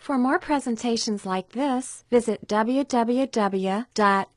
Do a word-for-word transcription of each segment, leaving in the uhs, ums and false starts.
For more presentations like this, visit w w w dot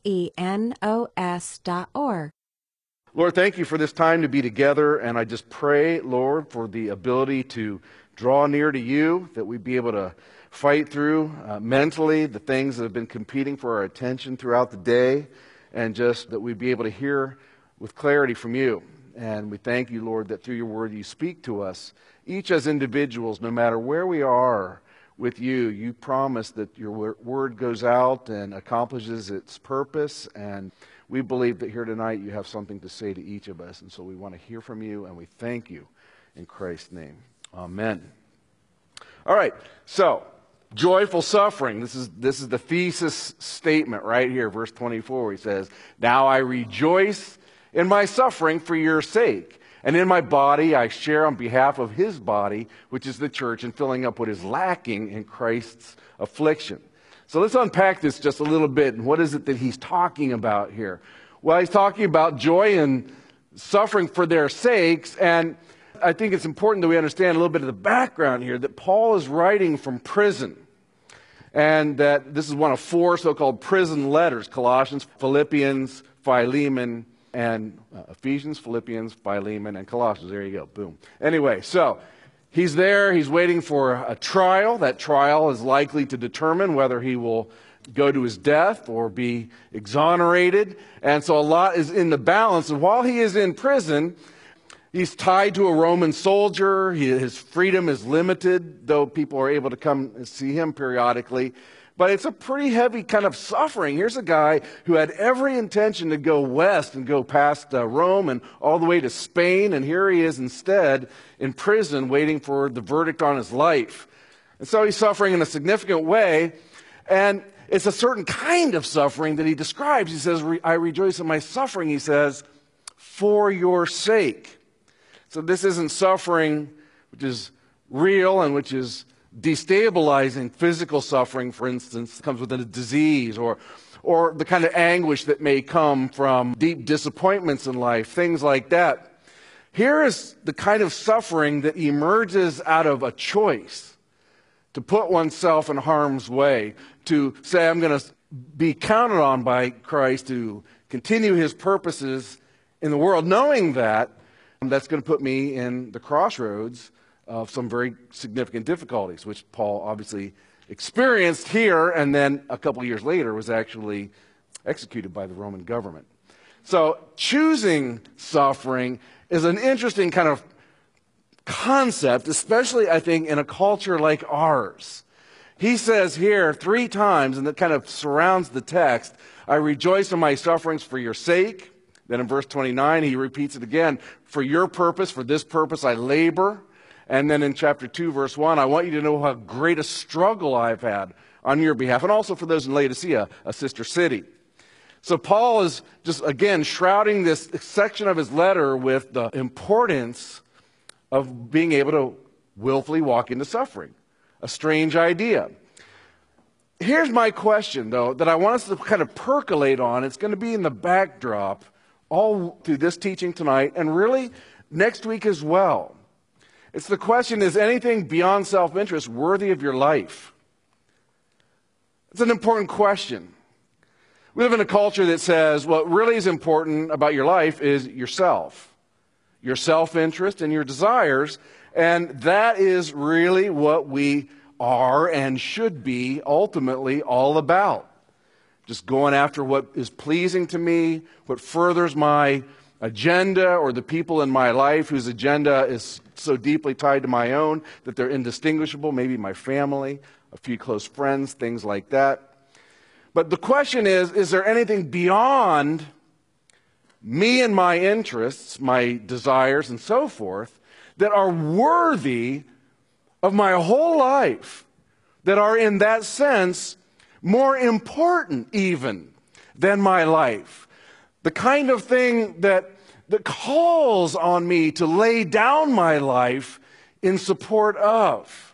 xenos dot org. Lord, thank you for this time to be together, and I just pray, Lord, for the ability to draw near to you, that we'd be able to fight through uh, mentally the things that have been competing for our attention throughout the day, and just that we'd be able to hear with clarity from you. And we thank you, Lord, that through your word you speak to us, each as individuals, no matter where we are with you. You promise that your word goes out and accomplishes its purpose, and we believe that here tonight you have something to say to each of us, and so we want to hear from you, and we thank you in Christ's name. Amen. All right, so joyful suffering. This is this is the thesis statement right here, verse twenty-four, where he says, "Now I rejoice in my suffering for your sake, and in my body I share on behalf of his body, which is the church, in filling up what is lacking in Christ's affliction." So let's unpack this just a little bit. And what is it that he's talking about here? Well, he's talking about joy and suffering for their sakes. And I think it's important that we understand a little bit of the background here, that Paul is writing from prison. And that this is one of four so-called prison letters: Colossians, Philippians, Philemon, and uh, Ephesians, Philippians, Philemon, and Colossians. There you go. Boom. Anyway, so he's there. He's waiting for a trial. That trial is likely to determine whether he will go to his death or be exonerated. And so a lot is in the balance. And while he is in prison, he's tied to a Roman soldier. He, his freedom is limited, though people are able to come and see him periodically. But it's a pretty heavy kind of suffering. Here's a guy who had every intention to go west and go past uh, Rome and all the way to Spain. And here he is instead in prison waiting for the verdict on his life. And so he's suffering in a significant way. And it's a certain kind of suffering that he describes. He says, I rejoice in my suffering, he says, for your sake. So this isn't suffering which is real and which is destabilizing. Physical suffering, for instance, comes with a disease, or or the kind of anguish that may come from deep disappointments in life, things like that. Here is the kind of suffering that emerges out of a choice to put oneself in harm's way, to say, I'm going to be counted on by Christ to continue his purposes in the world, knowing that that's going to put me in the crossroads of some very significant difficulties, which Paul obviously experienced here, and then a couple of years later was actually executed by the Roman government. So choosing suffering is an interesting kind of concept, especially, I think, in a culture like ours. He says here three times, and that kind of surrounds the text, I rejoice in my sufferings for your sake. Then in verse twenty-nine, he repeats it again, for your purpose, for this purpose I labor. And then in chapter two, verse one, I want you to know how great a struggle I've had on your behalf, and also for those in Laodicea, a sister city. So Paul is just, again, shrouding this section of his letter with the importance of being able to willfully walk into suffering. A strange idea. Here's my question, though, that I want us to kind of percolate on. It's going to be in the backdrop all through this teaching tonight, and really next week as well. It's the question, is anything beyond self-interest worthy of your life? It's an important question. We live in a culture that says what really is important about your life is yourself, your self-interest and your desires, and that is really what we are and should be ultimately all about. Just going after what is pleasing to me, what furthers my agenda, or the people in my life whose agenda is so deeply tied to my own that they're indistinguishable, maybe my family, a few close friends, things like that. But the question is, is there anything beyond me and my interests, my desires, and so forth, that are worthy of my whole life, that are in that sense more important even than my life? The kind of thing that, that calls on me to lay down my life in support of.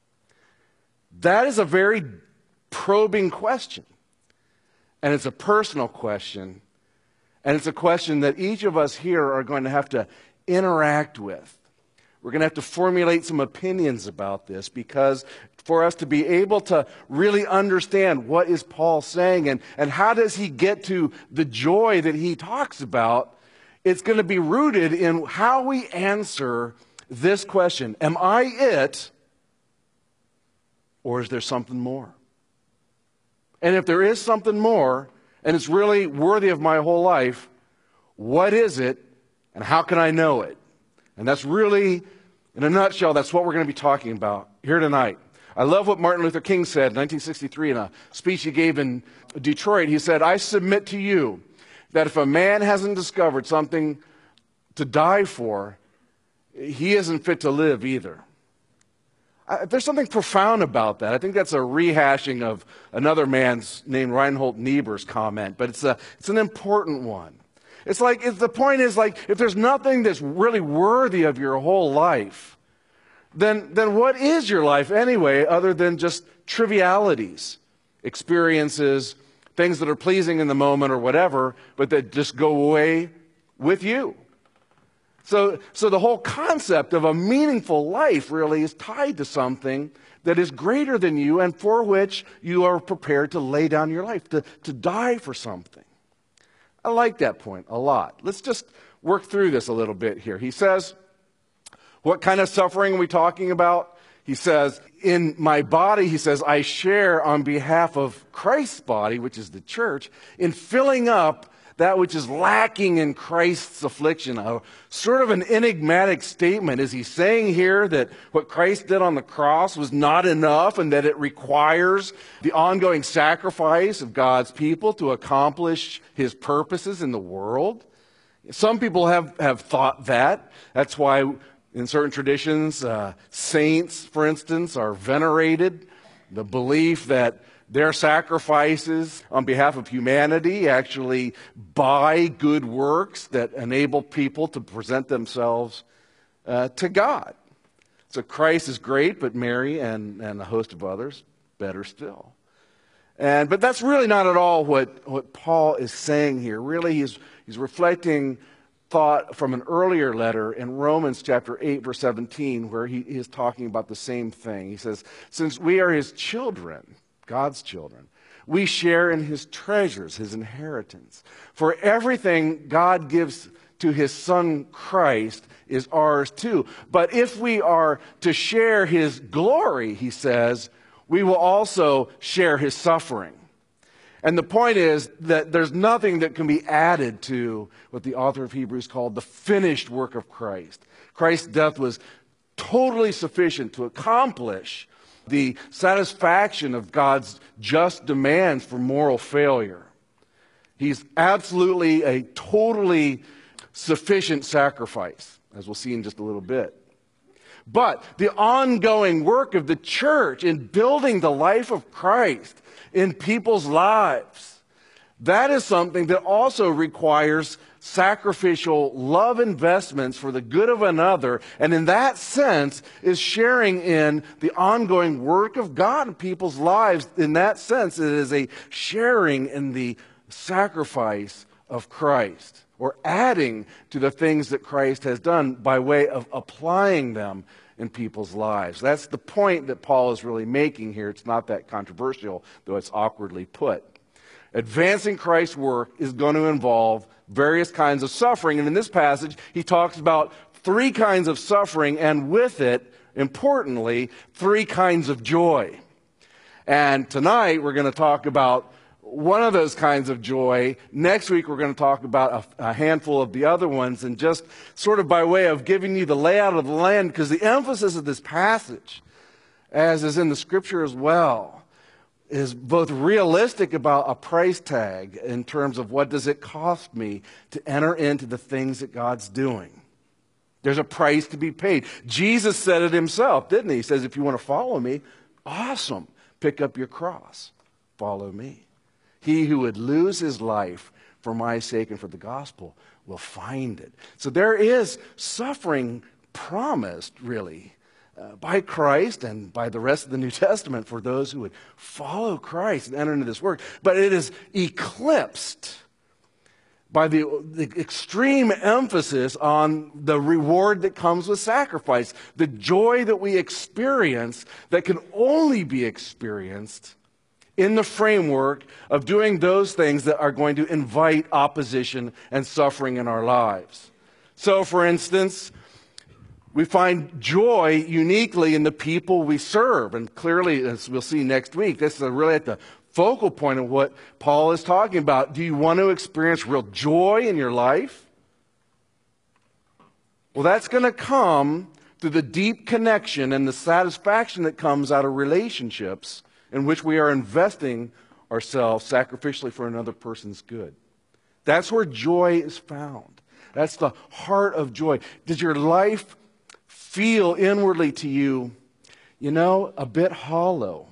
That is a very probing question. And it's a personal question. And it's a question that each of us here are going to have to interact with. We're going to have to formulate some opinions about this, because for us to be able to really understand what is Paul saying and, and how does he get to the joy that he talks about. It's going to be rooted in how we answer this question. Am I it, or is there something more? And if there is something more, and it's really worthy of my whole life, what is it, and how can I know it? And that's really, in a nutshell, that's what we're going to be talking about here tonight. I love what Martin Luther King said in nineteen sixty-three in a speech he gave in Detroit. He said, I submit to you that if a man hasn't discovered something to die for, he isn't fit to live either. I, there's something profound about that. I think that's a rehashing of another man's named Reinhold Niebuhr's comment, but it's a it's an important one. It's like, if the point is like, if there's nothing that's really worthy of your whole life, then then what is your life anyway, other than just trivialities, experiences, things that are pleasing in the moment or whatever, but that just go away with you? So, so the whole concept of a meaningful life really is tied to something that is greater than you and for which you are prepared to lay down your life, to, to die for something. I like that point a lot. Let's just work through this a little bit here. He says, what kind of suffering are we talking about? He says, in my body, he says, I share on behalf of Christ's body, which is the church, in filling up that which is lacking in Christ's affliction. A sort of an enigmatic statement. Is he saying here that what Christ did on the cross was not enough and that it requires the ongoing sacrifice of God's people to accomplish his purposes in the world? Some people have, have thought that. That's why in certain traditions, uh, saints, for instance, are venerated. The belief that their sacrifices on behalf of humanity actually buy good works that enable people to present themselves uh, to God. So Christ is great, but Mary and, and a host of others, better still. And but that's really not at all what, what Paul is saying here. Really, he's, he's reflecting thought from an earlier letter in Romans chapter eight, verse seventeen, where he is talking about the same thing. He says, since we are his children, God's children, we share in his treasures, his inheritance. For everything God gives to his son Christ is ours too. But if we are to share his glory, he says, we will also share his suffering. And the point is that there's nothing that can be added to what the author of Hebrews called the finished work of Christ. Christ's death was totally sufficient to accomplish the satisfaction of God's just demands for moral failure. He's absolutely a totally sufficient sacrifice, as we'll see in just a little bit. But the ongoing work of the church in building the life of Christ in people's lives, that is something that also requires sacrificial love investments for the good of another, and in that sense is sharing in the ongoing work of God in people's lives. In that sense, it is a sharing in the sacrifice of Christ, or adding to the things that Christ has done by way of applying them in people's lives. That's the point that Paul is really making here. It's not that controversial, though it's awkwardly put. Advancing Christ's work is going to involve various kinds of suffering. And in this passage, he talks about three kinds of suffering, and with it, importantly, three kinds of joy. And tonight, we're going to talk about one of those kinds of joy. Next week, we're going to talk about a, a handful of the other ones, and just sort of by way of giving you the layout of the land, because the emphasis of this passage, as is in the scripture as well, is both realistic about a price tag in terms of what does it cost me to enter into the things that God's doing. There's a price to be paid. Jesus said it himself, didn't he? He says, if you want to follow me, awesome. Pick up your cross. Follow me. He who would lose his life for my sake and for the gospel will find it. So there is suffering promised, really, uh, by Christ and by the rest of the New Testament for those who would follow Christ and enter into this work. But it is eclipsed by the, the extreme emphasis on the reward that comes with sacrifice, the joy that we experience that can only be experienced in the framework of doing those things that are going to invite opposition and suffering in our lives. So, for instance, we find joy uniquely in the people we serve. And clearly, as we'll see next week, this is really at the focal point of what Paul is talking about. Do you want to experience real joy in your life? Well, that's going to come through the deep connection and the satisfaction that comes out of relationships in which we are investing ourselves sacrificially for another person's good. That's where joy is found. That's the heart of joy. Does your life feel inwardly to you, you know, a bit hollow?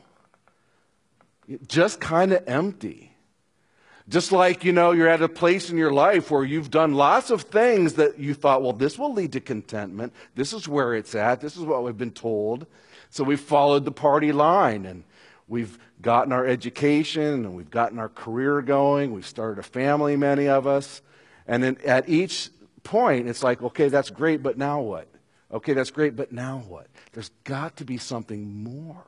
Just kind of empty. Just like, you know, you're at a place in your life where you've done lots of things that you thought, well, this will lead to contentment. This is where it's at. This is what we've been told. So we've followed the party line, and we've gotten our education, and we've gotten our career going. We've started a family, many of us. And then at each point, it's like, okay, that's great, but now what? Okay, that's great, but now what? There's got to be something more.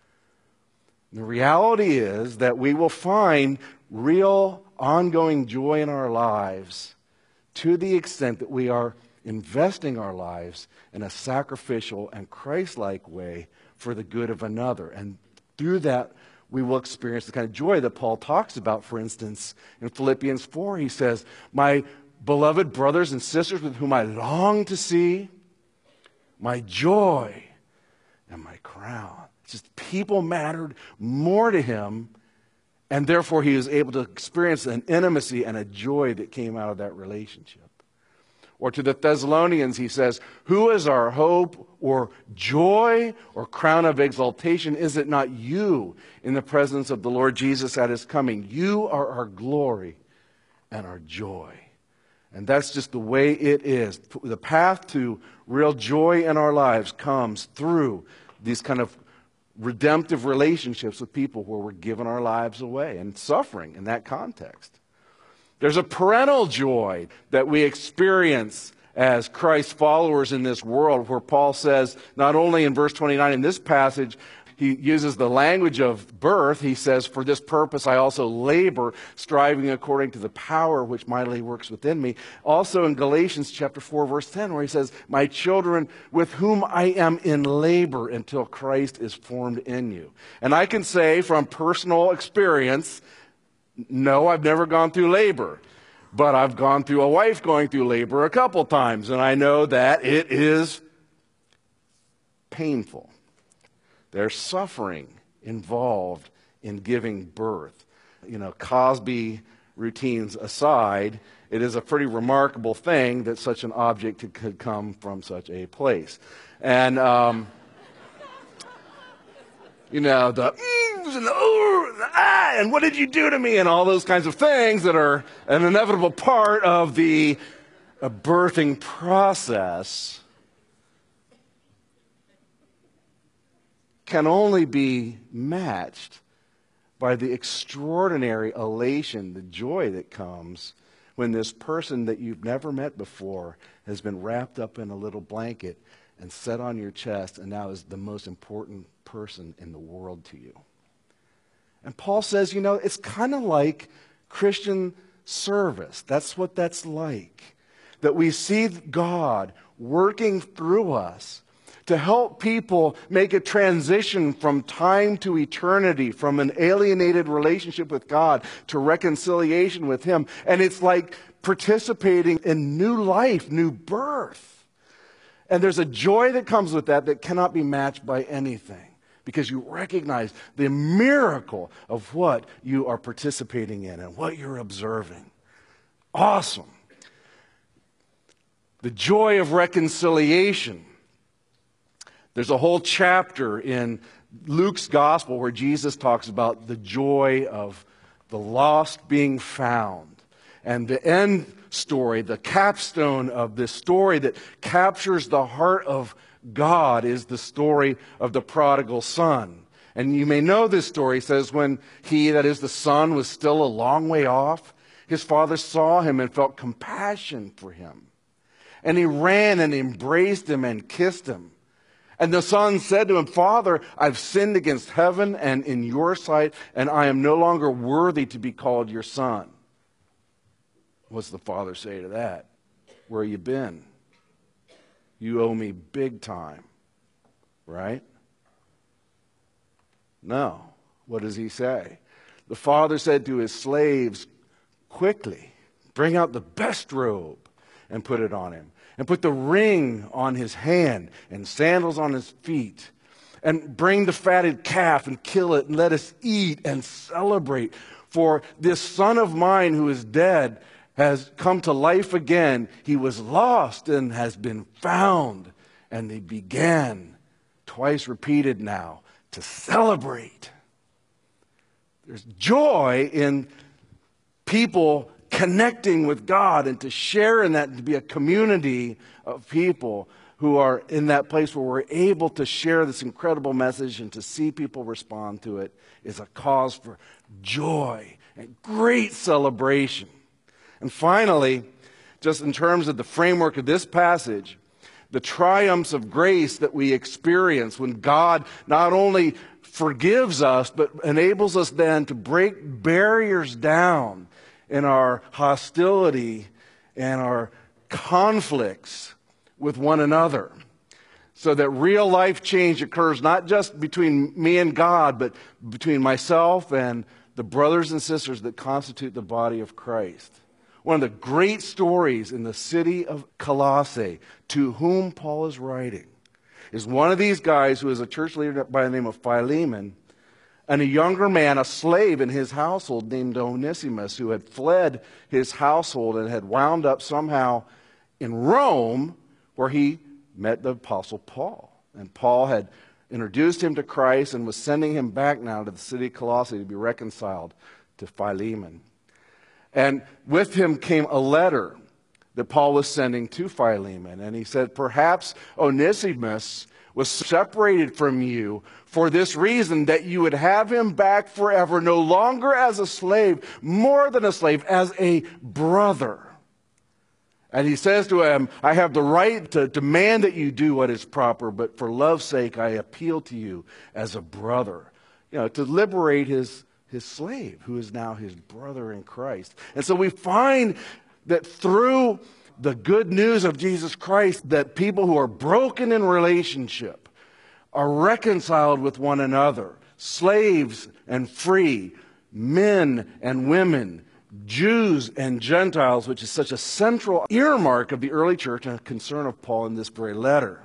The reality is that we will find real ongoing joy in our lives to the extent that we are investing our lives in a sacrificial and Christ-like way for the good of another. And through that, we will experience the kind of joy that Paul talks about. For instance, in Philippians four, he says, "My beloved brothers and sisters with whom I long to see, my joy and my crown." It's just people mattered more to him, and therefore he was able to experience an intimacy and a joy that came out of that relationship. Or to the Thessalonians, he says, "Who is our hope or joy or crown of exaltation? Is it not you in the presence of the Lord Jesus at his coming? You are our glory and our joy." And that's just the way it is. The path to real joy in our lives comes through these kind of redemptive relationships with people where we're giving our lives away and suffering in that context. There's a parental joy that we experience as Christ followers in this world, where Paul says, not only in verse twenty-nine in this passage, he uses the language of birth. He says, "For this purpose I also labor, striving according to the power which mightily works within me." Also in Galatians chapter four, verse ten, where he says, "My children, with whom I am in labor until Christ is formed in you." And I can say from personal experience, no, I've never gone through labor. But I've gone through a wife going through labor a couple times, and I know that it is painful. There's suffering involved in giving birth. You know, Cosby routines aside, it is a pretty remarkable thing that such an object could come from such a place. And, um, you know, the oohs and the ooh and the ah, and what did you do to me, and all those kinds of things that are an inevitable part of the uh, birthing process can only be matched by the extraordinary elation, the joy that comes when this person that you've never met before has been wrapped up in a little blanket and set on your chest and now is the most important person in the world to you. And Paul says, you know, it's kind of like Christian service. That's what that's like. That we see God working through us to help people make a transition from time to eternity, from an alienated relationship with God to reconciliation with Him. And it's like participating in new life, new birth. And there's a joy that comes with that that cannot be matched by anything, because you recognize the miracle of what you are participating in and what you're observing. Awesome. The joy of reconciliation. There's a whole chapter in Luke's gospel where Jesus talks about the joy of the lost being found. And the end story, the capstone of this story that captures the heart of God, is the story of the prodigal son. And you may know this story. It says when he, that is the son, was still a long way off, His father saw him and felt compassion for him. And he ran and embraced him and kissed him. And the son said to him, Father, I've sinned against heaven and in your sight, and I am no longer worthy to be called your son. What's the father say to that? Where you been? You owe me big time, right? No. What does he say? The father said to his slaves, quickly, bring out the best robe and put it on him, and put the ring on his hand and sandals on his feet, and bring the fatted calf and kill it, and let us eat and celebrate. For this son of mine who is dead has come to life again. He was lost and has been found. And they began, twice repeated now, to celebrate. There's joy in people connecting with God and to share in that, and to be a community of people who are in that place where we're able to share this incredible message, and to see people respond to it is a cause for joy and great celebration. And finally, just in terms of the framework of this passage, the triumphs of grace that we experience when God not only forgives us, but enables us then to break barriers down in our hostility and our conflicts with one another, so that real life change occurs not just between me and God, but between myself and the brothers and sisters that constitute the body of Christ. One of the great stories in the city of Colossae, to whom Paul is writing, is one of these guys who is a church leader by the name of Philemon, and a younger man, a slave in his household named Onesimus, who had fled his household and had wound up somehow in Rome, where he met the Apostle Paul. And Paul had introduced him to Christ and was sending him back now to the city of Colossae to be reconciled to Philemon. And with him came a letter that Paul was sending to Philemon. And he said, perhaps Onesimus was separated from you for this reason, that you would have him back forever, no longer as a slave, more than a slave, as a brother. And he says to him, I have the right to demand that you do what is proper, but for love's sake I appeal to you as a brother. You know, to liberate his his slave, who is now his brother in Christ. And so we find that through the good news of Jesus Christ, that people who are broken in relationship are reconciled with one another, slaves and free, men and women, Jews and Gentiles, which is such a central earmark of the early church and a concern of Paul in this very letter.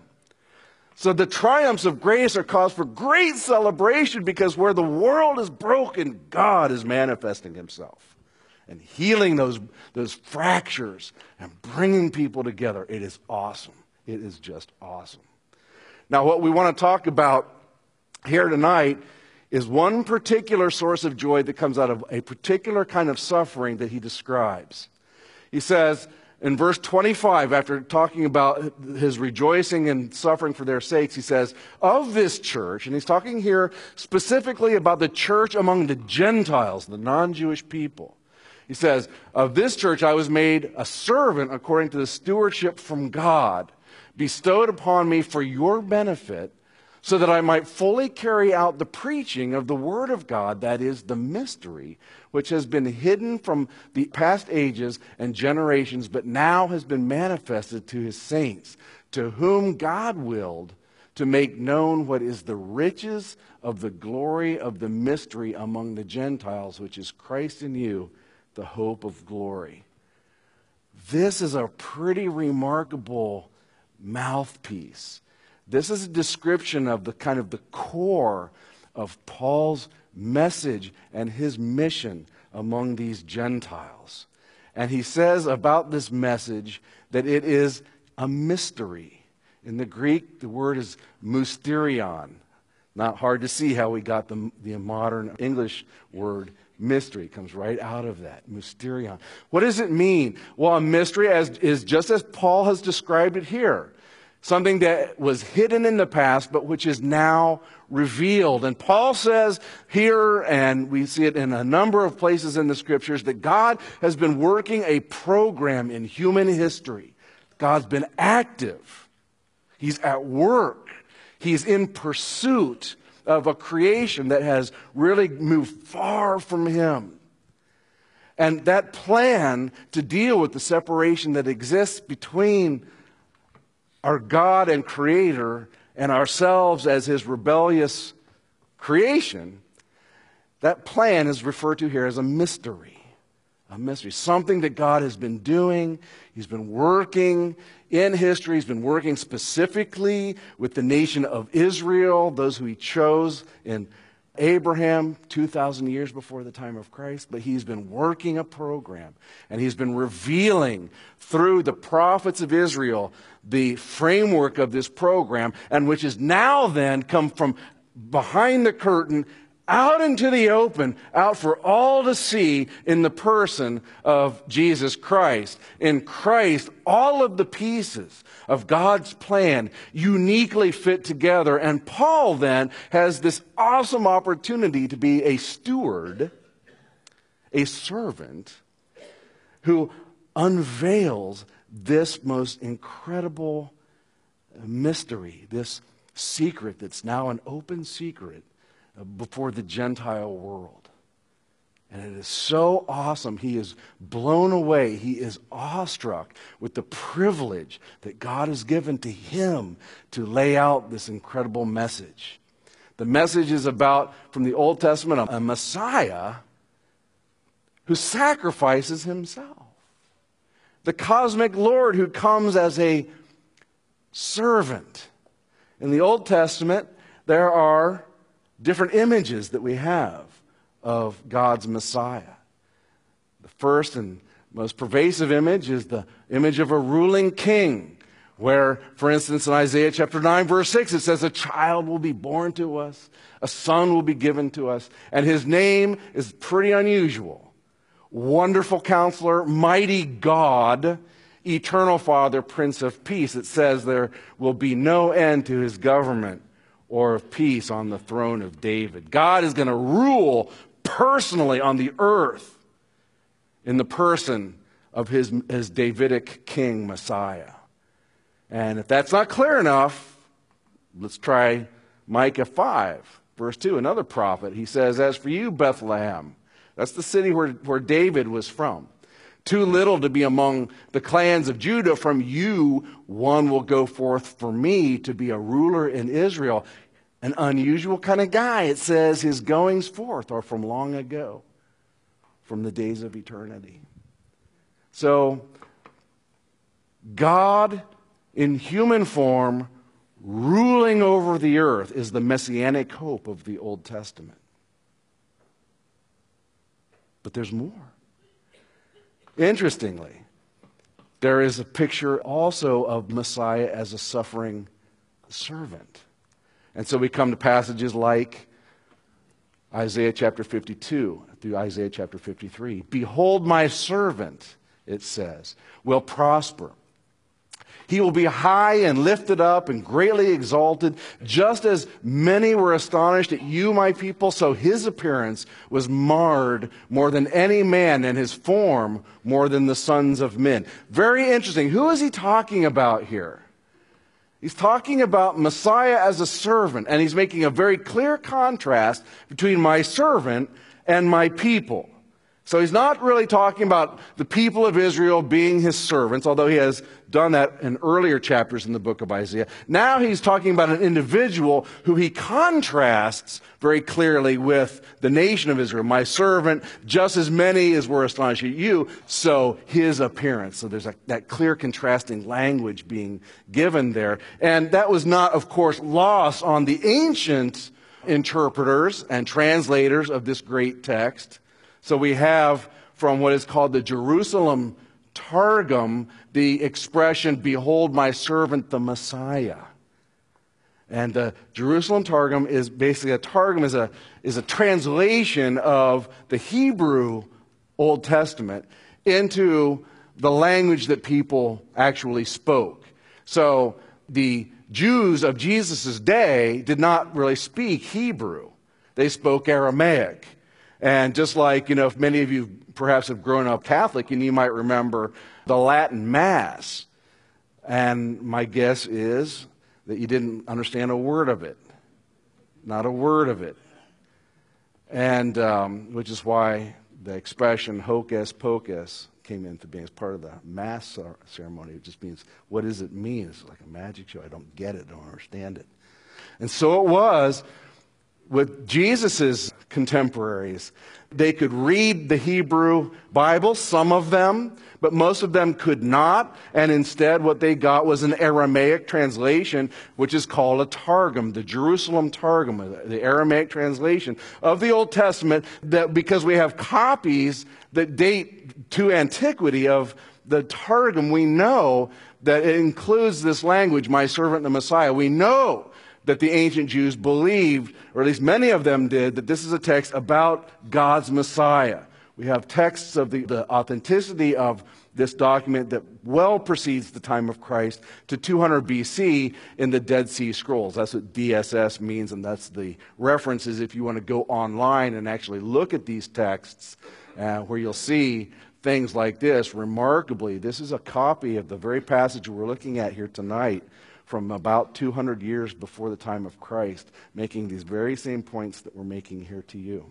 So the triumphs of grace are cause for great celebration, because where the world is broken, God is manifesting himself and healing those, those fractures and bringing people together. It is awesome. It is just awesome. Now, what we want to talk about here tonight is one particular source of joy that comes out of a particular kind of suffering that he describes. He says, in verse twenty-five, after talking about his rejoicing and suffering for their sakes, he says, of this church, and he's talking here specifically about the church among the Gentiles, the non-Jewish people. He says, of this church I was made a servant according to the stewardship from God, bestowed upon me for your benefit, so that I might fully carry out the preaching of the Word of God, that is, the mystery, which has been hidden from the past ages and generations, but now has been manifested to his saints, to whom God willed to make known what is the riches of the glory of the mystery among the Gentiles, which is Christ in you, the hope of glory. This is a pretty remarkable mouthpiece. This is a description of the kind of the core of Paul's message and his mission among these Gentiles. And he says about this message that it is a mystery. In the Greek, the word is mysterion. Not hard to see how we got the, the modern English word mystery. It comes right out of that, mysterion. What does it mean? Well, a mystery as, is just as Paul has described it here. something that was hidden in the past, but which is now revealed. And Paul says here, and we see it in a number of places in the scriptures, that God has been working a program in human history. God's been active. He's at work. He's in pursuit of a creation that has really moved far from him. And that plan to deal with the separation that exists between our God and Creator and ourselves as his rebellious creation, that plan is referred to here as a mystery. A mystery. Something that God has been doing. He's been working in history. He's been working specifically with the nation of Israel, those who he chose in Abraham two thousand years before the time of Christ. But he's been working a program, and he's been revealing through the prophets of Israel the framework of this program, and which is now then come from behind the curtain out into the open, out for all to see in the person of Jesus Christ. In Christ, all of the pieces of God's plan uniquely fit together. And Paul then has this awesome opportunity to be a steward, a servant, who unveils this most incredible mystery, this secret that's now an open secret before the Gentile world. And it is so awesome. He is blown away. He is awestruck with the privilege that God has given to him to lay out this incredible message. The message is about, from the Old Testament, a Messiah who sacrifices himself. The cosmic Lord who comes as a servant. In the Old Testament, there are different images that we have of God's Messiah. The first and most pervasive image is the image of a ruling king, where, for instance, in Isaiah chapter nine, verse six, it says, "A child will be born to us, a son will be given to us, and his name is pretty unusual. Wonderful Counselor, Mighty God, Eternal Father, Prince of Peace." It says there will be no end to his government or of peace on the throne of David. God is going to rule personally on the earth in the person of his, his Davidic king, Messiah. And if that's not clear enough, let's try Micah five, verse two, another prophet. He says, "As for you, Bethlehem," that's the city where, where David was from, "too little to be among the clans of Judah, from you one will go forth for me to be a ruler in Israel." An unusual kind of guy. It says his goings forth are from long ago, from the days of eternity. So, God in human form ruling over the earth is the messianic hope of the Old Testament. But there's more. Interestingly, there is a picture also of Messiah as a suffering servant. And so we come to passages like Isaiah chapter fifty-two through Isaiah chapter fifty-three. "Behold, my servant," it says, "will prosper. He will be high and lifted up and greatly exalted. Just as many were astonished at you, my people, so his appearance was marred more than any man, and his form more than the sons of men." Very interesting. Who is he talking about here? He's talking about Messiah as a servant, and he's making a very clear contrast between my servant and my people. So he's not really talking about the people of Israel being his servants, although he has done that in earlier chapters in the book of Isaiah. Now he's talking about an individual who he contrasts very clearly with the nation of Israel. My servant, just as many as were astonished at you, so his appearance. So there's a, that clear contrasting language being given there. And that was not, of course, lost on the ancient interpreters and translators of this great text. So we have from what is called the Jerusalem Targum the expression, "Behold my servant the Messiah." And the Jerusalem Targum is basically, a Targum is a, is a translation of the Hebrew Old Testament into the language that people actually spoke. So the Jews of Jesus' day did not really speak Hebrew. They spoke Aramaic. And just like, you know, if many of you perhaps have grown up Catholic, and you might remember the Latin Mass. And my guess is that you didn't understand a word of it. Not a word of it. And um, which is why the expression hocus pocus came into being as part of the Mass ceremony. It just means, what does it mean? It's like a magic show. I don't get it, don't understand it. And so it was with Jesus' contemporaries. They could read the Hebrew Bible, some of them, but most of them could not. And instead what they got was an Aramaic translation, which is called a Targum, the Jerusalem Targum, the Aramaic translation of the Old Testament, that because we have copies that date to antiquity of the Targum, we know that it includes this language, my servant the Messiah. We know that the ancient Jews believed, or at least many of them did, that this is a text about God's Messiah. We have texts of the, the authenticity of this document that well precedes the time of Christ to two hundred B C in the Dead Sea Scrolls. That's what D S S means, and that's the references if you want to go online and actually look at these texts, uh, where you'll see things like this. Remarkably, this is a copy of the very passage we're looking at here tonight, from about two hundred years before the time of Christ, making these very same points that we're making here to you.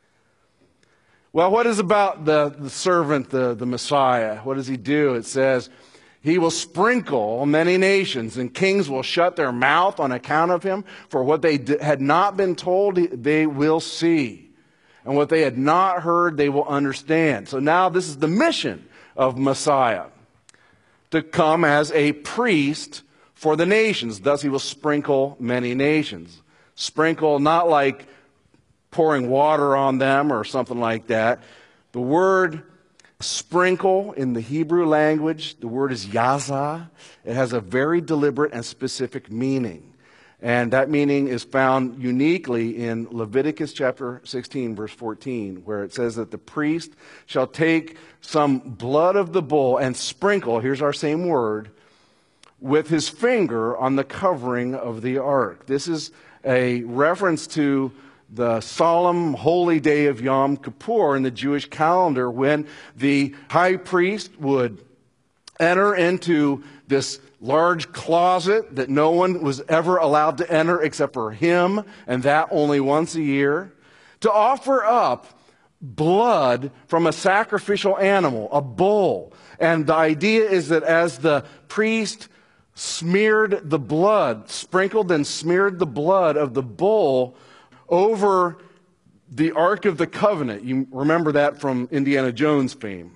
Well, what is about the, the servant, the, the Messiah? What does he do? It says, he will sprinkle many nations, and kings will shut their mouth on account of him, for what they d- had not been told, they will see. And what they had not heard, they will understand. So now this is the mission of Messiah, to come as a priest for the nations. Thus he will sprinkle many nations. Sprinkle, not like pouring water on them or something like that. The word sprinkle in the Hebrew language, the word is yaza. It has a very deliberate and specific meaning. And that meaning is found uniquely in Leviticus chapter sixteen, verse fourteen, where it says that the priest shall take some blood of the bull and sprinkle, here's our same word, with his finger on the covering of the ark. This is a reference to the solemn holy day of Yom Kippur in the Jewish calendar, when the high priest would enter into this large closet that no one was ever allowed to enter except for him, and that only once a year, to offer up blood from a sacrificial animal, a bull. And the idea is that as the priest smeared the blood, sprinkled and smeared the blood of the bull over the Ark of the Covenant. You remember that from Indiana Jones fame.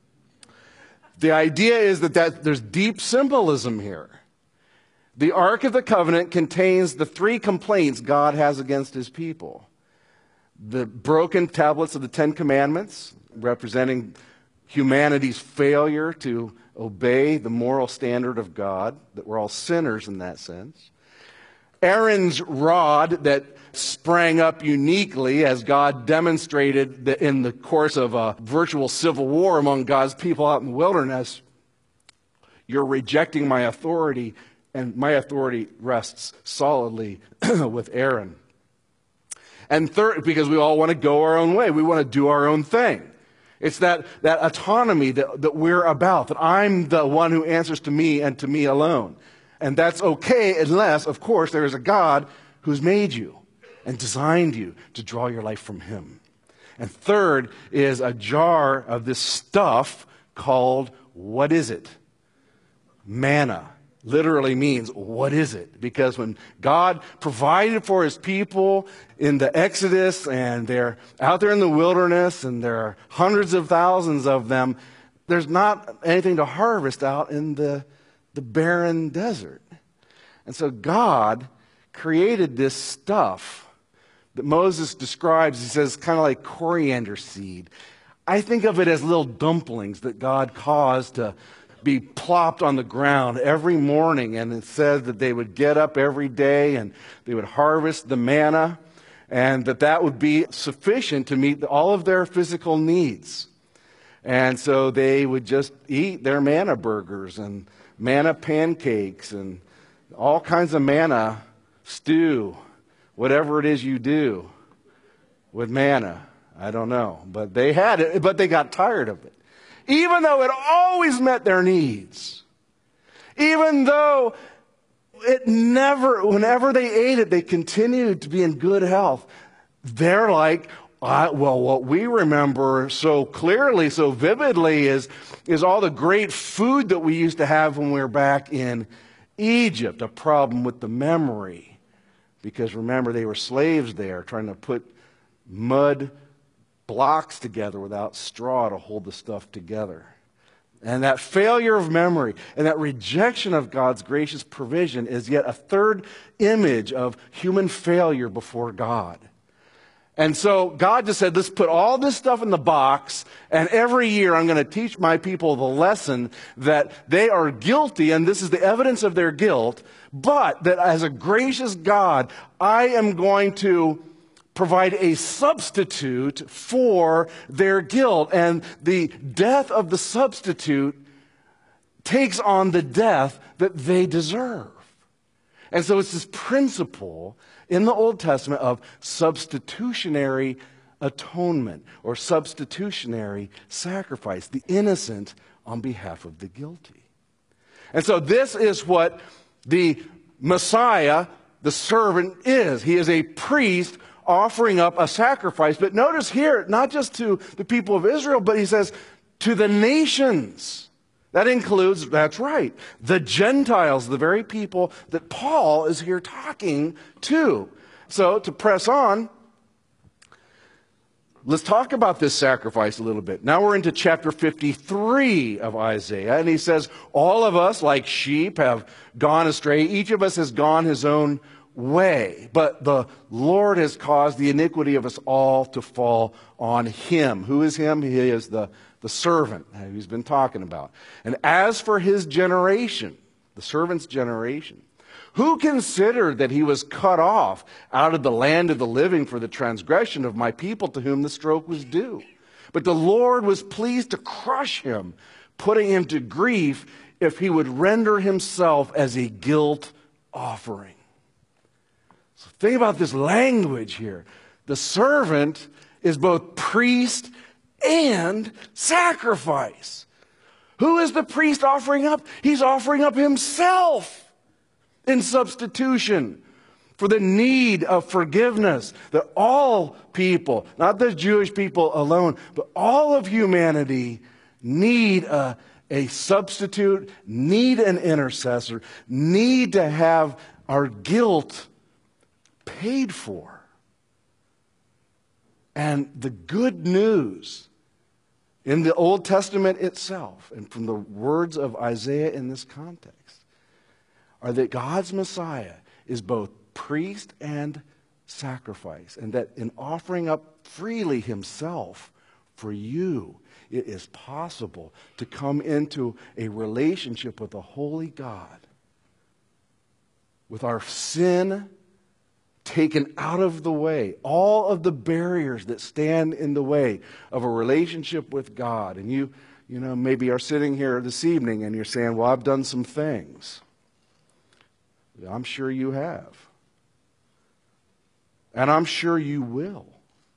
The idea is that, that there's deep symbolism here. The Ark of the Covenant contains the three complaints God has against his people. The broken tablets of the Ten Commandments, representing humanity's failure to obey the moral standard of God, that we're all sinners in that sense. Aaron's rod that sprang up uniquely as God demonstrated that in the course of a virtual civil war among God's people out in the wilderness. You're rejecting my authority, and my authority rests solidly with Aaron. And third, because we all want to go our own way. We want to do our own thing. It's that, that autonomy that, that we're about, that I'm the one who answers to me and to me alone. And that's okay unless, of course, there is a God who's made you and designed you to draw your life from him. And third is a jar of this stuff called, what is it? Manna. Literally means, what is it? Because when God provided for his people in the Exodus, and they're out there in the wilderness, and there are hundreds of thousands of them, there's not anything to harvest out in the, the barren desert. And so God created this stuff that Moses describes, he says, kind of like coriander seed. I think of it as little dumplings that God caused to be plopped on the ground every morning, and it said that they would get up every day and they would harvest the manna, and that that would be sufficient to meet all of their physical needs. And so they would just eat their manna burgers and manna pancakes and all kinds of manna, stew, whatever it is you do with manna. I don't know. But they had it, but they got tired of it. Even though it always met their needs. Even though it never, whenever they ate it, they continued to be in good health. They're like, uh, well, what we remember so clearly, so vividly is, is all the great food that we used to have when we were back in Egypt. A problem with the memory. Because remember, they were slaves there trying to put mud blocks together without straw to hold the stuff together. And that failure of memory and that rejection of God's gracious provision is yet a third image of human failure before God. And so God just said, let's put all this stuff in the box, and every year I'm going to teach my people the lesson that they are guilty, and this is the evidence of their guilt, but that as a gracious God, I am going to provide a substitute for their guilt. And the death of the substitute takes on the death that they deserve. And so it's this principle in the Old Testament of substitutionary atonement or substitutionary sacrifice, the innocent on behalf of the guilty. And so this is what the Messiah, the servant, is. He is a priest offering up a sacrifice. But notice here, not just to the people of Israel, but he says to the nations. That includes, that's right, the Gentiles, the very people that Paul is here talking to. So to press on, let's talk about this sacrifice a little bit. Now we're into chapter fifty-three of Isaiah, and he says, all of us, like sheep, have gone astray. Each of us has gone his own way, but the Lord has caused the iniquity of us all to fall on him. Who is him? He is the, the servant he's been talking about. And as for his generation, the servant's generation, who considered that he was cut off out of the land of the living for the transgression of my people to whom the stroke was due? But the Lord was pleased to crush him, putting him to grief if he would render himself as a guilt offering. So think about this language here. The servant is both priest and sacrifice. Who is the priest offering up? He's offering up himself in substitution for the need of forgiveness that all people, not the Jewish people alone, but all of humanity need a, a substitute, need an intercessor, need to have our guilt paid for. And the good news in the Old Testament itself, and from the words of Isaiah in this context, are that God's Messiah is both priest and sacrifice, and that in offering up freely himself for you, it is possible to come into a relationship with a holy God, with our sin taken out of the way, all of the barriers that stand in the way of a relationship with God. And you, you know, maybe are sitting here this evening and you're saying, well, I've done some things. I'm sure you have. And I'm sure you will.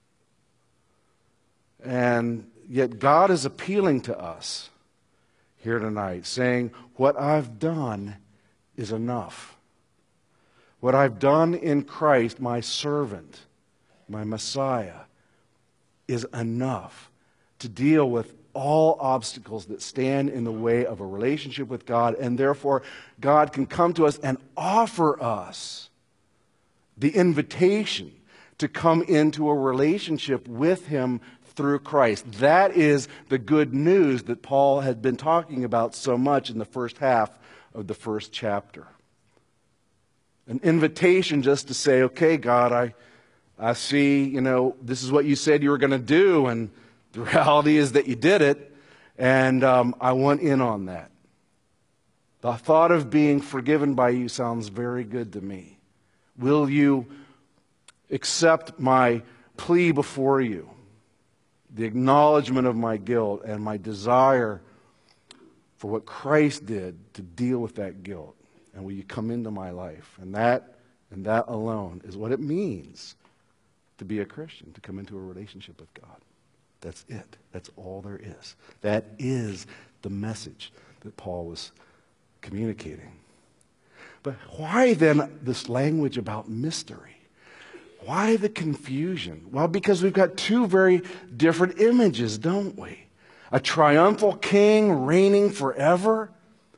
And yet God is appealing to us here tonight, saying, what I've done is enough. What I've done in Christ, my servant, my Messiah, is enough to deal with all obstacles that stand in the way of a relationship with God, and therefore God can come to us and offer us the invitation to come into a relationship with him through Christ. That is the good news that Paul had been talking about so much in the first half of the first chapter. An invitation just to say, okay, God, I, I see, you know, this is what you said you were going to do, and the reality is that you did it, and um, I want in on that. The thought of being forgiven by you sounds very good to me. Will you accept my plea before you, the acknowledgement of my guilt and my desire for what Christ did to deal with that guilt? And will you come into my life? And that, and that alone is what it means to be a Christian, to come into a relationship with God. That's it. That's all there is. That is the message that Paul was communicating. But why then this language about mystery? Why the confusion? Well, because we've got two very different images, don't we? A triumphal king reigning forever,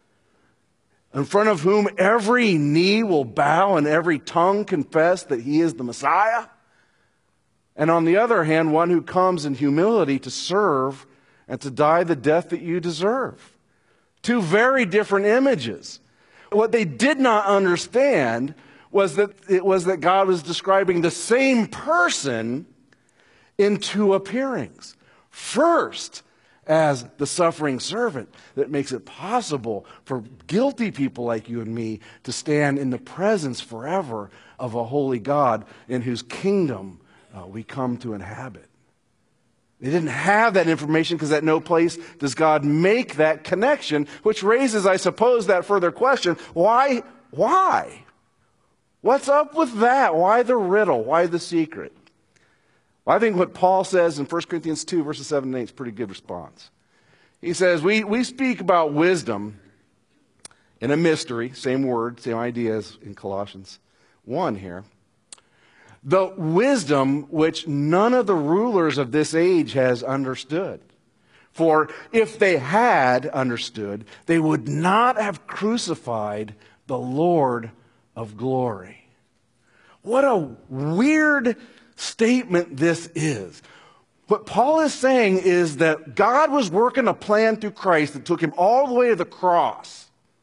in front of whom every knee will bow and every tongue confess that he is the Messiah. And on the other hand, one who comes in humility to serve and to die the death that you deserve. Two very different images. What they did not understand was that it was that God was describing the same person in two appearings. First, as the suffering servant that makes it possible for guilty people like you and me to stand in the presence forever of a holy God in whose kingdom uh, we come to inhabit. They didn't have that information because at no place does God make that connection, which raises, I suppose, that further question. Why? Why? What's up with that? Why the riddle? Why the secret? Well, I think what Paul says in First Corinthians two, verses seven and eight is a pretty good response. He says, we, we speak about wisdom in a mystery, same word, same idea as in Colossians one here. The wisdom which none of the rulers of this age has understood. For if they had understood, they would not have crucified the Lord of glory. What a weird statement this is. What Paul is saying is that God was working a plan through Christ that took him all the way to the cross.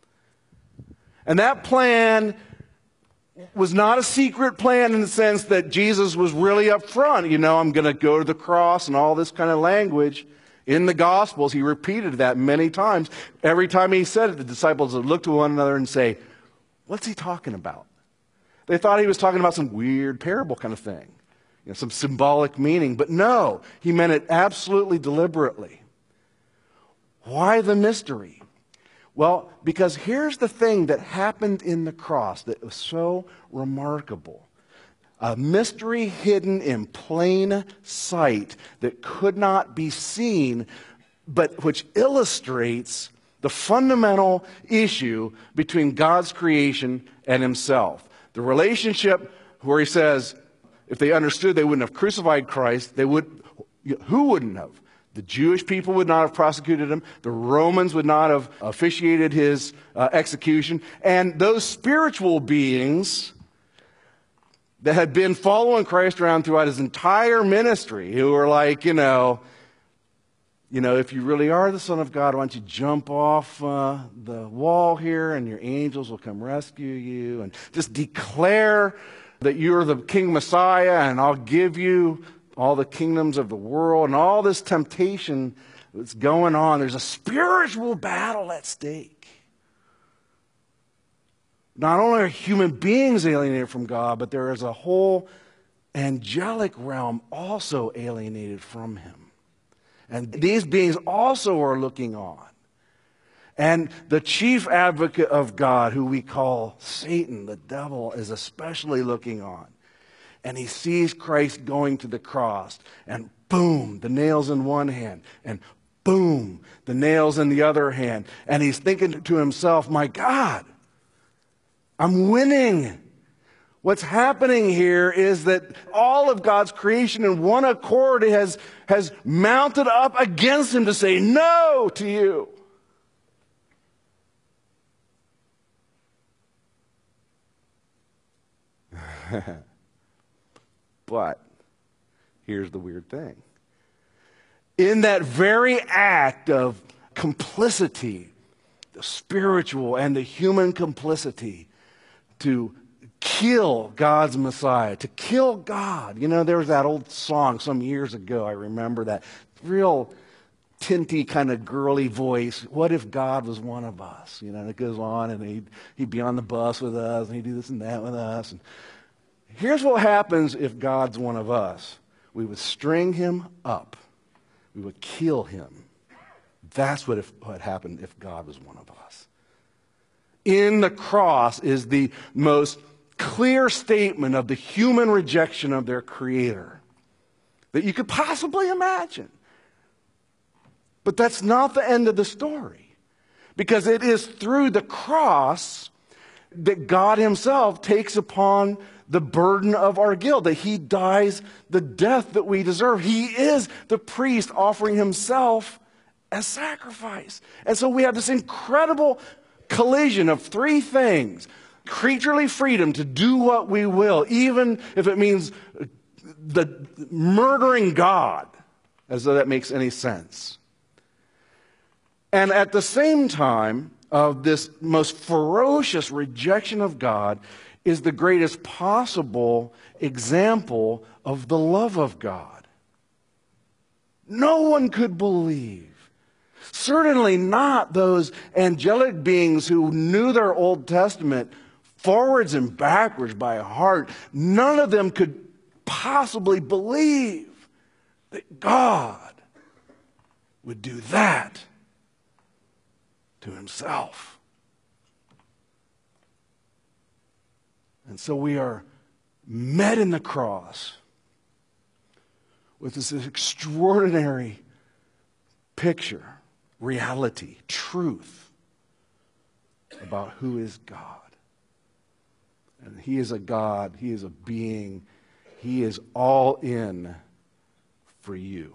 And that plan was not a secret plan in the sense that Jesus was really up front. You know, I'm going to go to the cross and all this kind of language. In the Gospels, he repeated that many times. Every time he said it, the disciples would look to one another and say, what's he talking about? They thought he was talking about some weird parable kind of thing, you know, some symbolic meaning. But no, he meant it absolutely deliberately. Why the mystery? Well, because here's the thing that happened in the cross that was so remarkable. A mystery hidden in plain sight that could not be seen, but which illustrates the fundamental issue between God's creation and himself. The relationship where he says, if they understood, they wouldn't have crucified Christ. They would, who wouldn't have? The Jewish people would not have prosecuted him. The Romans would not have officiated his uh, execution. And those spiritual beings that had been following Christ around throughout his entire ministry, who were like, you know, you know, if you really are the Son of God, why don't you jump off uh, the wall here and your angels will come rescue you, and just declare that you're the King Messiah and I'll give you all the kingdoms of the world, and all this temptation that's going on. There's a spiritual battle at stake. Not only are human beings alienated from God, but there is a whole angelic realm also alienated from him. And these beings also are looking on. And the chief advocate of God, who we call Satan, the devil, is especially looking on. And he sees Christ going to the cross, and boom, the nails in one hand, and boom, the nails in the other hand. And he's thinking to himself, my God, I'm winning. What's happening here is that all of God's creation in one accord has, has mounted up against him to say no to you. But here's the weird thing. In that very act of complicity, the spiritual and the human complicity to kill God's Messiah, to kill God. You know, there was that old song some years ago, I remember that real tinty kind of girly voice. What if God was one of us? You know, and it goes on, and he'd, he'd be on the bus with us, and he'd do this and that with us. And here's what happens if God's one of us. We would string him up. We would kill him. That's what, if, what happened if God was one of us. in the cross is the most clear statement of the human rejection of their Creator that you could possibly imagine. But that's not the end of the story, because it is through the cross that God himself takes upon the burden of our guilt, that he dies the death that we deserve. He is the priest offering himself as sacrifice. And so we have this incredible collision of three things: creaturely freedom to do what we will, even if it means the murdering God, as though that makes any sense. And at the same time of this most ferocious rejection of God is the greatest possible example of the love of God. No one could believe, certainly not those angelic beings who knew their Old Testament forwards and backwards by heart. None of them could possibly believe that God would do that to himself. And so we are met in the cross with this extraordinary picture, reality, truth about who is God. And he is a God, he is a being, he is all in for you.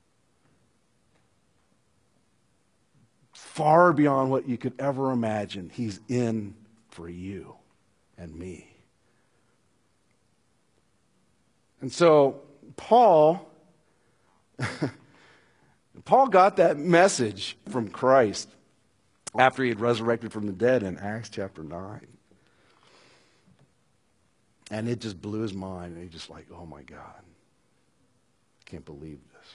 Far beyond what you could ever imagine, he's in for you and me. And so Paul, Paul got that message from Christ after he had resurrected from the dead in Acts chapter nine. And it just blew his mind. And he just like, oh my God, I can't believe this.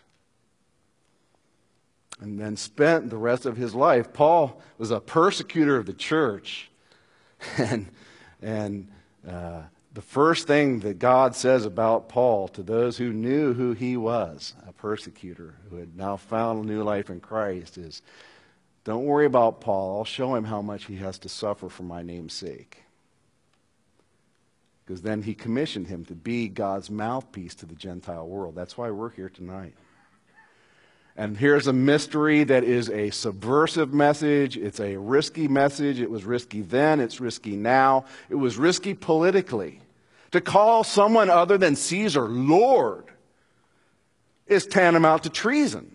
And then spent the rest of his life. Paul was a persecutor of the church. And, and uh, the first thing that God says about Paul to those who knew who he was, a persecutor who had now found a new life in Christ, is, don't worry about Paul. I'll show him how much he has to suffer for my name's sake. Because then he commissioned him to be God's mouthpiece to the Gentile world. That's why we're here tonight. And here's a mystery that is a subversive message. It's a risky message. It was risky then. It's risky now. It was risky politically. To call someone other than Caesar Lord is tantamount to treason.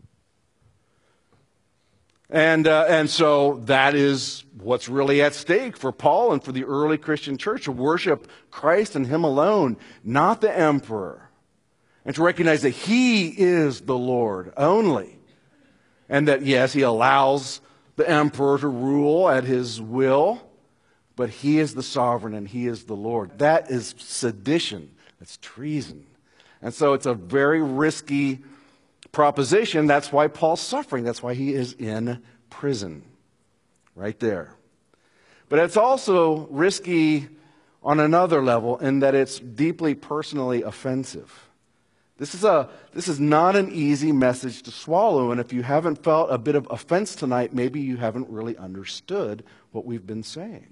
And uh, and so that is what's really at stake for Paul and for the early Christian church, to worship Christ and him alone, not the emperor. And to recognize that he is the Lord only. And that, yes, he allows the emperor to rule at his will, but he is the sovereign and he is the Lord. That is sedition. That's treason. And so it's a very risky proposition. That's why Paul's suffering. That's why he is in prison. Right there. But it's also risky on another level in that it's deeply personally offensive. This is a this is not an easy message to swallow, and if you haven't felt a bit of offense tonight, maybe you haven't really understood what we've been saying.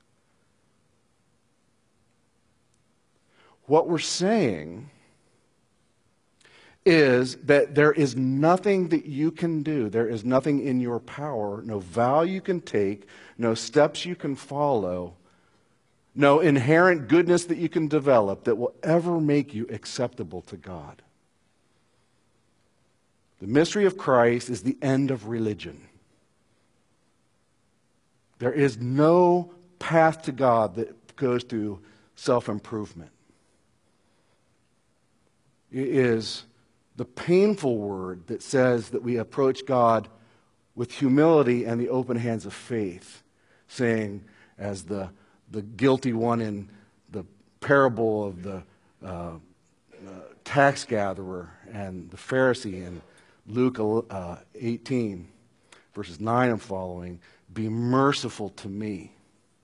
What we're saying is that there is nothing that you can do, there is nothing in your power, no vow you can take, no steps you can follow, no inherent goodness that you can develop that will ever make you acceptable to God. The mystery of Christ is the end of religion. There is no path to God that goes through self-improvement. It is the painful word that says that we approach God with humility and the open hands of faith, saying, as the the guilty one in the parable of the uh, uh, tax gatherer and the Pharisee in Luke uh, eighteen, verses nine and following, be merciful to me,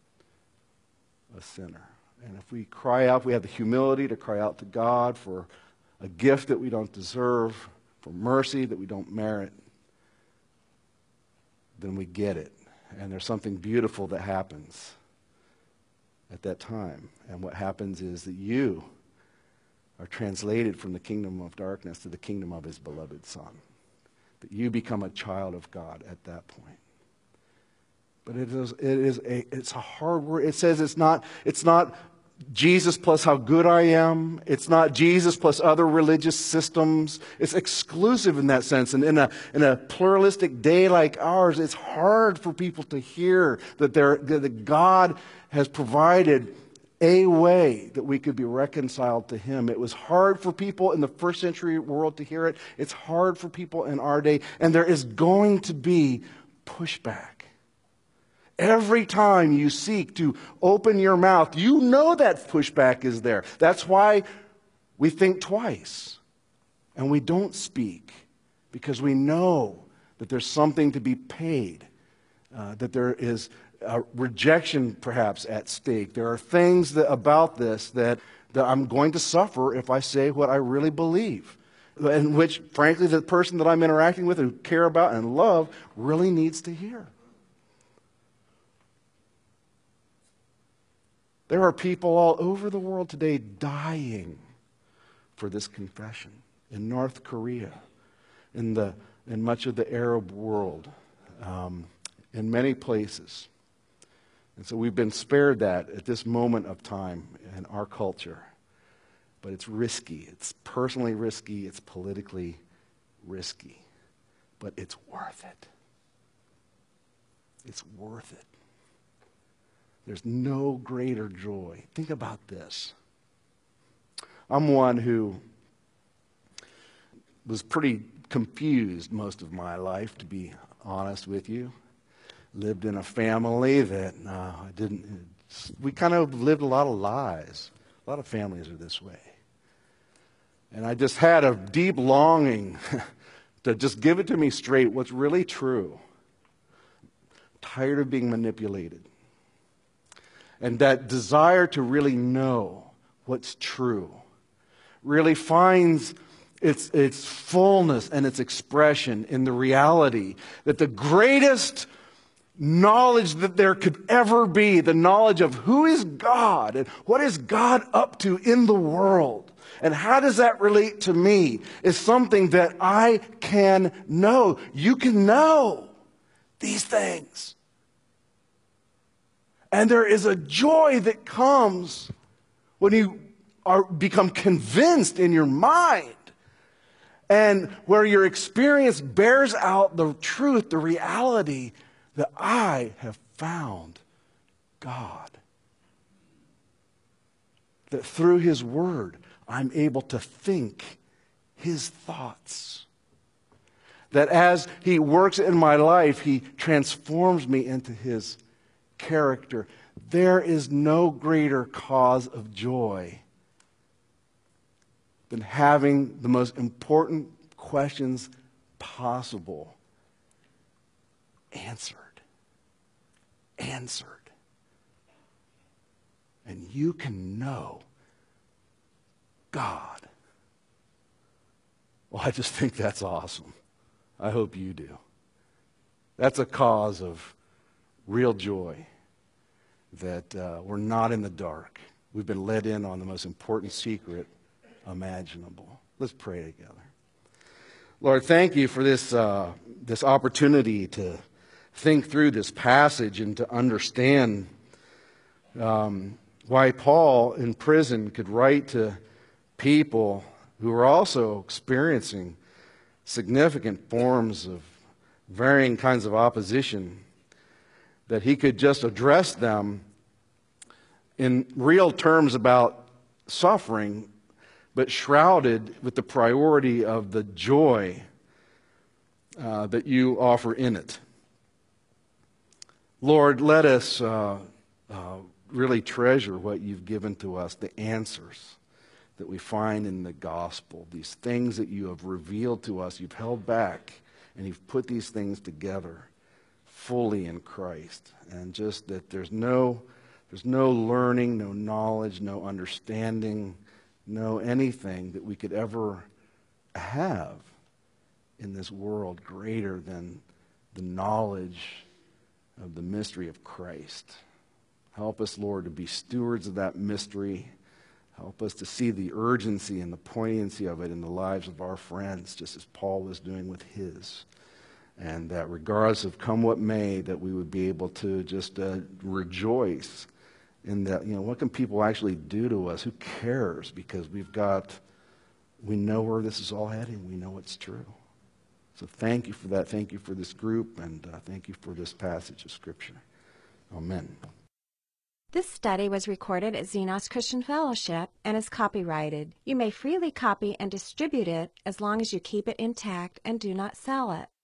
a sinner. And if we cry out, we have the humility to cry out to God for a gift that we don't deserve, for mercy that we don't merit, then we get it. And there's something beautiful that happens at that time. And what happens is that you are translated from the kingdom of darkness to the kingdom of his beloved Son. That you become a child of God at that point. But it is it is a it's a hard word. It says it's not it's not Jesus plus how good I am. It's not Jesus plus other religious systems. It's exclusive in that sense. And in a in a pluralistic day like ours, it's hard for people to hear that there that God has provided a way that we could be reconciled to him. It was hard for people in the first century world to hear it. It's hard for people in our day. And there is going to be pushback. Every time you seek to open your mouth, you know that pushback is there. That's why we think twice and we don't speak, because we know that there's something to be paid, uh, that there is a rejection perhaps at stake. There are things that, about this that, that I'm going to suffer if I say what I really believe, and which, frankly, the person that I'm interacting with and care about and love really needs to hear. There are people all over the world today dying for this confession. In North Korea, in the in much of the Arab world, um, in many places. And so we've been spared that at this moment of time in our culture. But it's risky. It's personally risky. It's politically risky. But it's worth it. It's worth it. There's no greater joy. Think about this. I'm one who was pretty confused most of my life, to be honest with you. Lived in a family that uh, didn't, we kind of lived a lot of lies. A lot of families are this way. And I just had a deep longing to just give it to me straight, what's really true. Tired of being manipulated. And that desire to really know what's true really finds its, its fullness and its expression in the reality that the greatest knowledge that there could ever be, the knowledge of who is God and what is God up to in the world, and how does that relate to me, is something that I can know. You can know these things. And there is a joy that comes when you are become convinced in your mind, and where your experience bears out the truth, the reality that I have found God. That through his word, I'm able to think his thoughts. That as he works in my life, he transforms me into his character. There is no greater cause of joy than having the most important questions possible answered. Answered. And you can know God. Well, I just think that's awesome. I hope you do. That's a cause of real joy, that uh, we're not in the dark. We've been let in on the most important secret imaginable. Let's pray together. Lord, thank you for this uh, this opportunity to think through this passage and to understand um, why Paul in prison could write to people who are also experiencing significant forms of varying kinds of opposition, that he could just address them in real terms about suffering, but shrouded with the priority of the joy uh, that you offer in it. Lord, let us uh, uh, really treasure what you've given to us, the answers that we find in the gospel, these things that you have revealed to us. You've held back, and you've put these things together fully in Christ. And just that there's no, there's no learning, no knowledge, no understanding, no anything that we could ever have in this world greater than the knowledge of the mystery of Christ. Help us, Lord, to be stewards of that mystery. Help us to see the urgency and the poignancy of it in the lives of our friends, just as Paul was doing with his. And that regardless of come what may, that we would be able to just uh, rejoice in that, you know, what can people actually do to us? Who cares? Because we've got, we know where this is all heading. We know it's true. So thank you for that. Thank you for this group, and uh, thank you for this passage of Scripture. Amen. This study was recorded at Xenos Christian Fellowship and is copyrighted. You may freely copy and distribute it as long as you keep it intact and do not sell it.